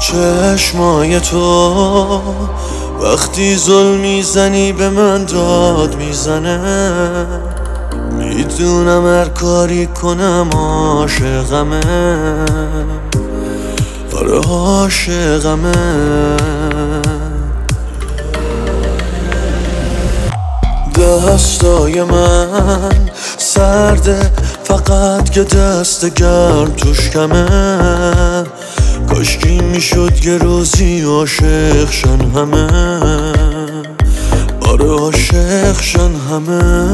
چشمای تو وقتی ظلم میزنی به من داد میزنه، میدونم هر کاری کنم عاشقمه، آره عاشقمه. دستای من سرده فقط که دست گرم توش کمه، کاشکی میشد یه روزی عاشق شن همه، آره عاشق شن همه.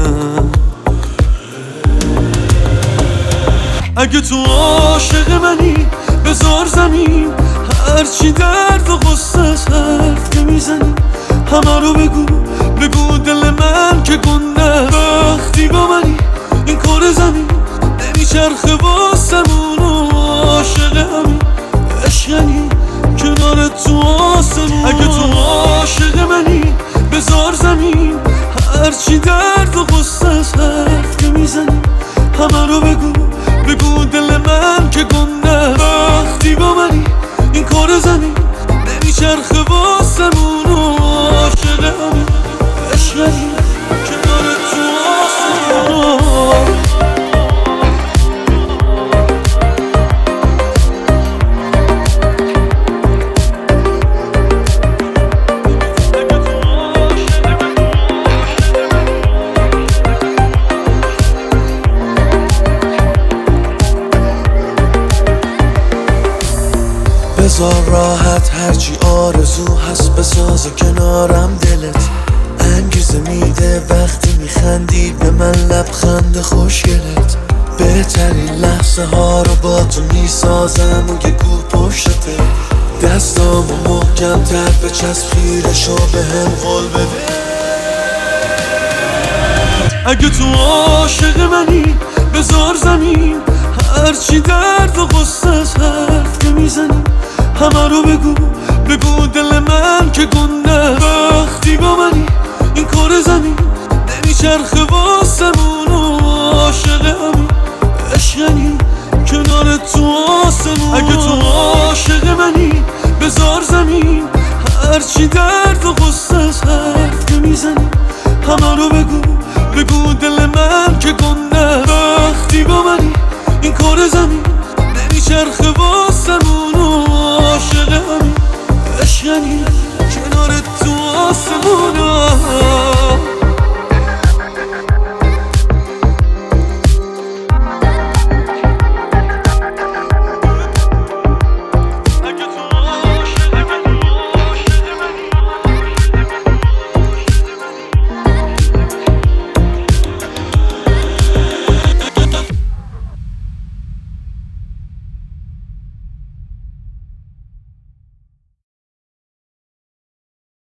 اگه تو عاشق منی بذار زمین، هرچی درد و غصه حرف که میزنی همه رو بگو دل من که گنده. وقتی با منی این کار زمین نمیچرخه واسمون و عاشق همین عشقنی کنار تو آسمون. اگه تو عاشق منی بذار زمین، هرچی درد و غصه حرف که میزنی همه رو بگو دل من که گنده. وقتی با منی این کار زمین نمیچرخه واسمون و عاشق همین عشقنی کنار تو آسمون. بذار راحت هرچی آرزو هست بسازه کنارم دلت، انگیزه میده وقتی میخندی به من لبخند خوشگلت. بهترین لحظه ها رو با تو میسازم و یه گو پشتته، دستامو محکم تر بچسب خیرشو به هم قول بده. اگه تو عاشق منی بذار زمین، هرچی درد و غصه حرف که میزنی همه رو بگو دل من که گنده. وقتی با منی این کار زمین نمیچرخه واسمون و عاشق همین عشقنی کنار تو آسمون. اگه تو عاشق منی بذار زمین، هرچی درد و غصه حرف که میزنی همه رو بگو دل من که گنده. وقتی با منی این کار زمین نمیچرخه واسمون و عاشق همین عشقنی کنار تو آسمون.